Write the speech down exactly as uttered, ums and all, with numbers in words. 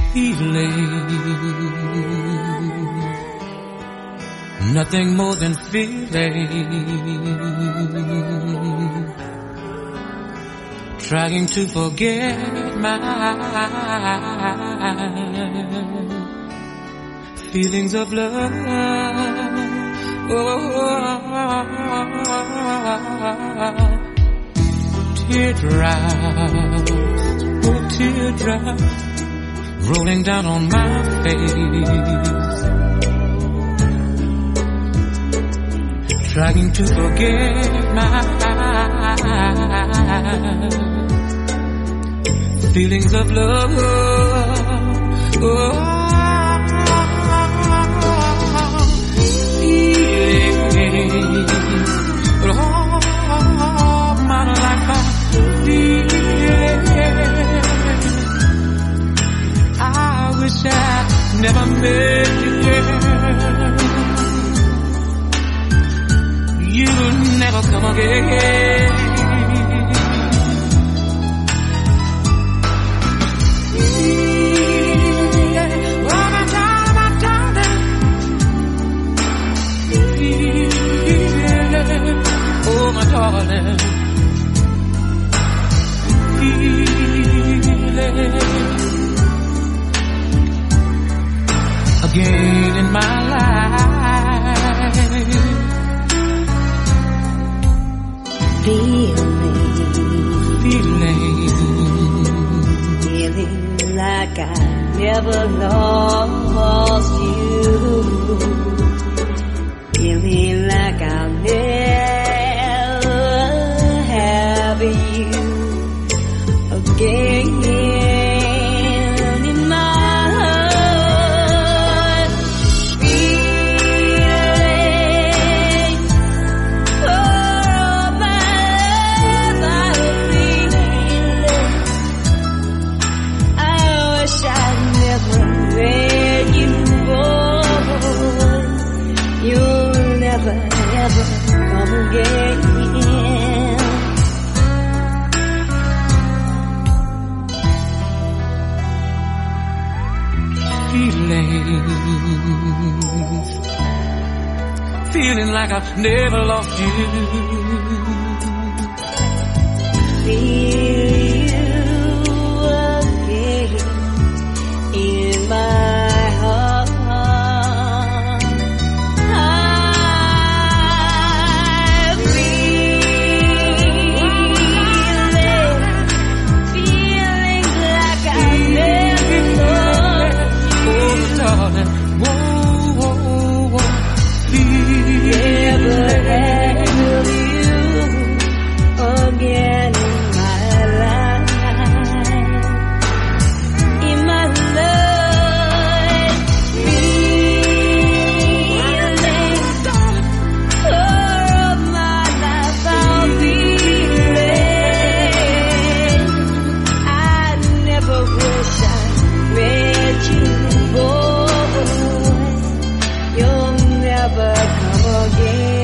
feeling, nothing more than feeling, trying to forget my feelings of love. Oh, teardrops, oh teardrops, rolling down on my face, trying to forget my feelings of love. Oh, feelings, all my life I feel. I wish I never met you, girl. You'll never come again. Oh, my darling, feeling again in my life, feeling, feeling, feeling like I never lost you, feeling like I'll never have you again in my heart, feeling for all my life I'm feeling. I wish I'd never met you, boy. You'll never ever come again. Feelings, feeling like I've never lost you. Feel you again in my heart. I feel feelings like I never lost. Oh, darling, whoa, whoa, whoa, Never have you again in my life, in my life, feeling for all my life I'll be feeling. I never wish I met you, boy. You'll never come again.